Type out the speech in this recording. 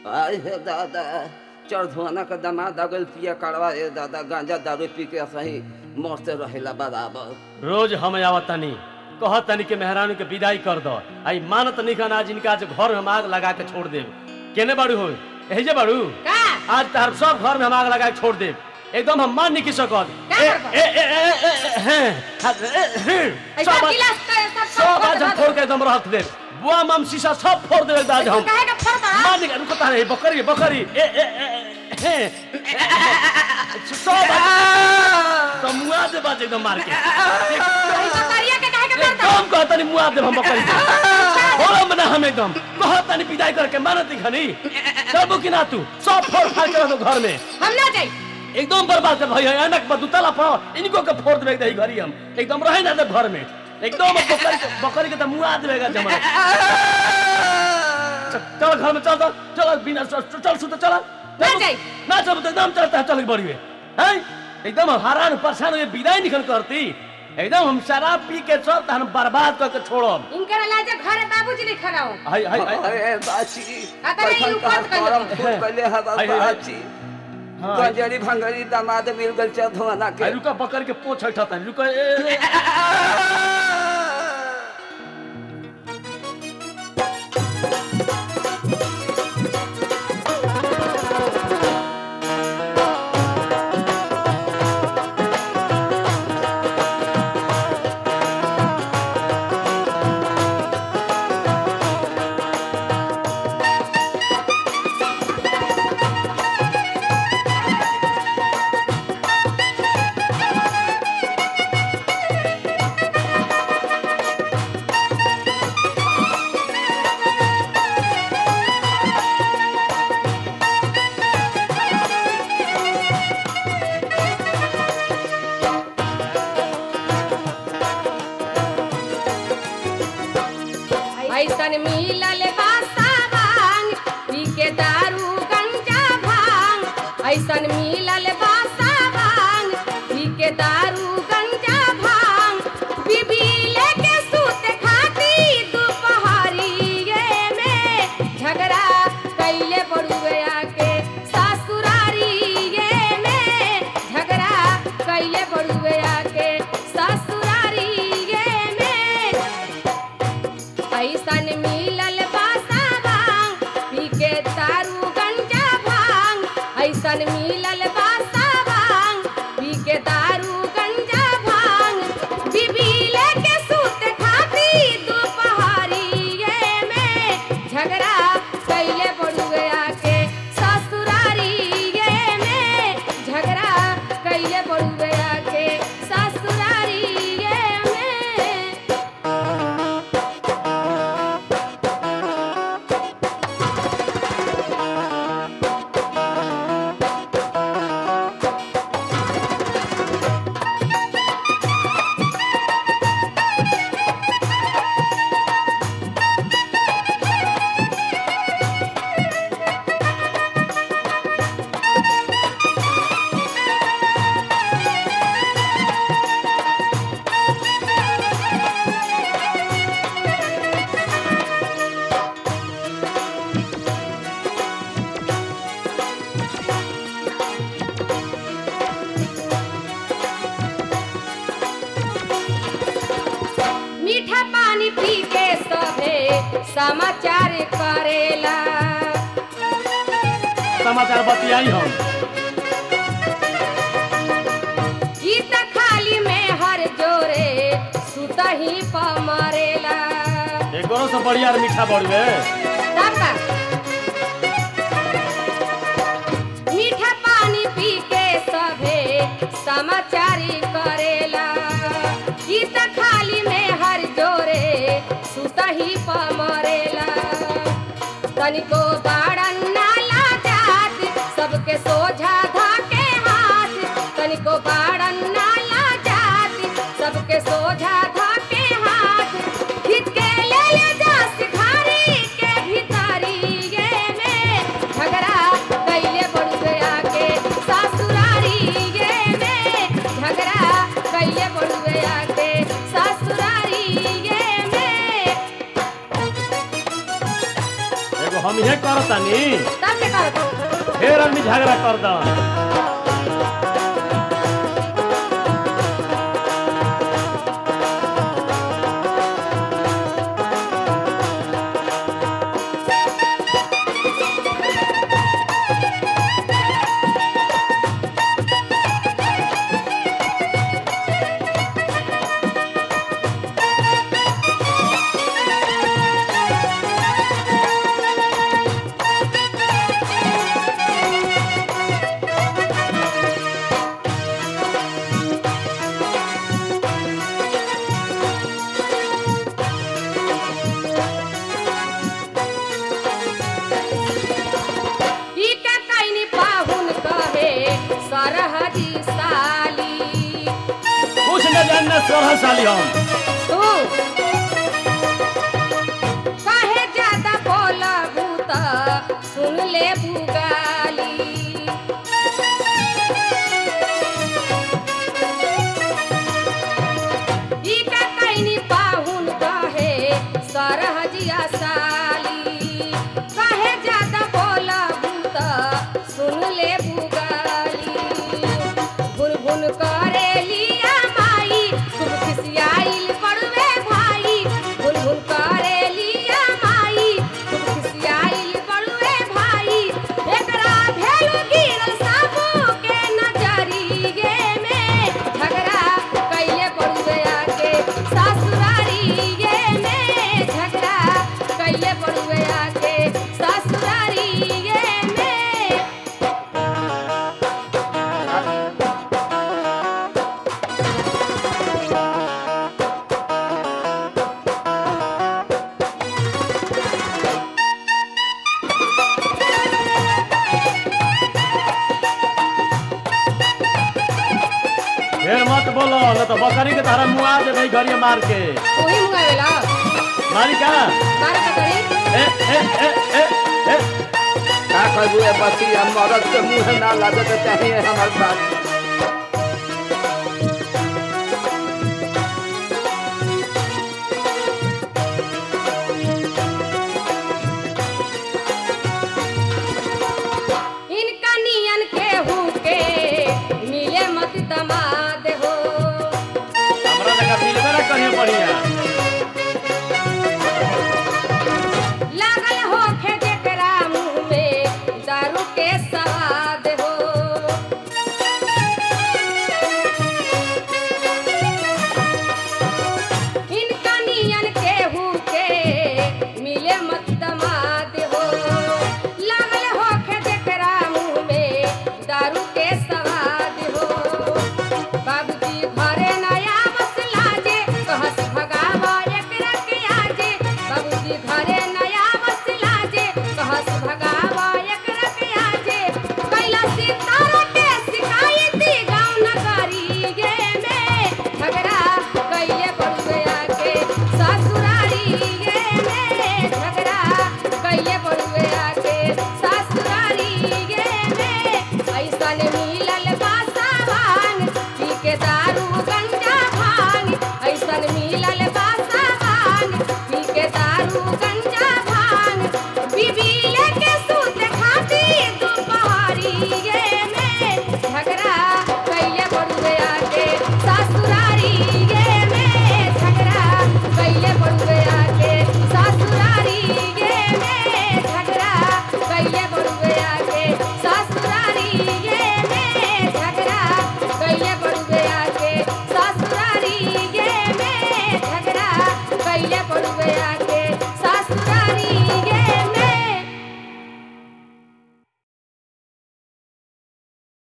आय हे दादा चढ़धुआना का दामाद आ गइल पिया कड़वा ए दादा गांजा दारू पी के सही मस्त रहेला बराबर। रोज हम आवतनी कहतनी के मेहरानू के विदाई कर दो आई मानत निकन आज इनका आज घर में आग लगा के छोड़ देब। केने बाड़ू हो यही जे बाड़ू का आज तार सब घर में हम आग लगा के छोड़ देब। एकदम हम मान नहीं की सकत सब आज हम फोड़ के एकदम रख देब। बुआ मम शीशा सब फोड़ देब आज हम काहे का फरता मान नहीं रुको तारे बकरी बकरी सब तो मुआ दे बाज एकदम मार के बकरिया के काहे का फरता एकदम कहता नहीं मुआ दे हम बकरी बोलो मना हम एकदम कहता नहीं विदाई करके मानत खनी सब कि ना तू सब फोड़ फाड़ के रख घर में हम ना जाई एकदम बर्बाद कर भई अनक बदुतला पर इनको के फोड़ देबे दही घरी हम एकदम रहे ना दे घर में एकदम बकरी के त मुआ देबेगा जमा चल घर में चल चल बिना चल सुत चल ना जाई ना चल तो एकदम चलता है चल बड़ी में हैं एकदम हैरान परेशान ये विदाई निकल करती एकदम हम शराब पी के सब हम बर्बाद करके छोड़ब इनकर लाजे घरे बाबूजी नहीं खड़ाओ हाय हाय हाय अरे बाची आता नहीं पैसा ऊपर का करम फूट पहले हवा हाय, हाय। बाची गंजरी भंगरी दामाद मिल गल चढ़धुआना के रुका पकड़ के पोछ हटाता रुका ऐसन मिलल बासा भांग पी के दारू गंजा भांग ऐसन मिलल बासा भांग पी के दारू गंजा भांग बीबी लेके सूत खाती दोपहरिये में झगड़ा कैले बड़ुए आके ससुरारिये में झगड़ा कैले बड़ुए आके ससुरारिये में ऐसन मिलल बासा भांग पी के दारू गंजा भांग ऐसन मिलल बासा भांग पी के दारू गंजा भांग बीबी लेके सूत खाती दोपहरिये में झगड़ा कैले बड़ुए आके ससुरारिये में झगड़ा कैले बड़ुए आके ससुरारिये में मीठा पानी पी के सभे समाचार करेला समाचार बतियाई हम ई त खाली में हर जोरे सुतही प मरेला एगोरो से बढ़िया और मीठा बढ़वे तब का मीठा पानी पी के सभे समाचारी करेला ई त खाली में हर जोरे सुतही प मरेला तनिको बाड़न नाला जात सबके सोझा धाके हाथ तनिको बाड़न नाला जात सबके सोझा धाके हाथ खींच के ले जा सिखारी के भीतरिये में झगड़ा कैले बड़ुए आके ससुरारिये में झगड़ा कैले बड़ुए आके ससुरारिये में हम ये करतानी तब के करत फिर आदमी झगड़ा कर दो ई का कइनी पाहुन कहे सरहदी साली कुछ न जानना 16 साली हम तू काहे ज्यादा बोलबू त सुन ले बुगाली ई का कइनी पाहुन कहे सरहदिया साली काहे ज्यादा बोलबू त सुन ले बुगाली भुन भुन करे लिया माई खूब खिसियाइल पड़वे भाई भुन भुन करे लिया माई खूब खिसियाइल पड़वे भाई एकरा भेलु गिरल साबू के नजरिए में झगड़ा कइले पड़वे आके ससुरारिए में झगड़ा कइले पड़वे आके ससुरारिए में फिर मत बोलो न तो बकरी के तारा मुआ दे भाई घरिया मार के ओही मुंगावेला मारी का मार कतरी ए ए ए ए ए का कहबू ए बचिया मरद के मुंह ना लगे के चाहिए हमार बात इनका नियन केहू के मिले मत दमाद हो हमरा लगा मिलबे ना करिए बढ़िया लागल होखे जेकरा मुंह में दारू के स्वाद हो इनका नियन केहू के मिले मत दमाद हो लागल होखे जेकरा मुंह में दारू के स्वाद हो बाबूजी घरे नया मसला जे कहस भगावा एकरा के आजे बाबूजी घरे नया मसला जे कहस भगावा एकरा के आजे कैला सितारा के शिकायत गाँव नगरिए में झगड़ा कैले पड़ुए आके ससुरारिए में झगड़ा कैले पड़ुए आके ससुरारिए में ऐसन मिलल बासावान पी के दारू गंजा भांग ऐसन मिलल बासावान पी के दारू गंजा भांग बीबी लेके सूत खाती दोपहरिए में झगड़ा कैले पड़ुए आके ससुरारिए में झगड़ा कैले पड़ुए आके ससुरारिए में झगड़ा कैले पड़ुए आके ससुरारिए में झगड़ा कैले पड़ुए आके ससुरारिए में झगड़ा कैले पड़ुए आके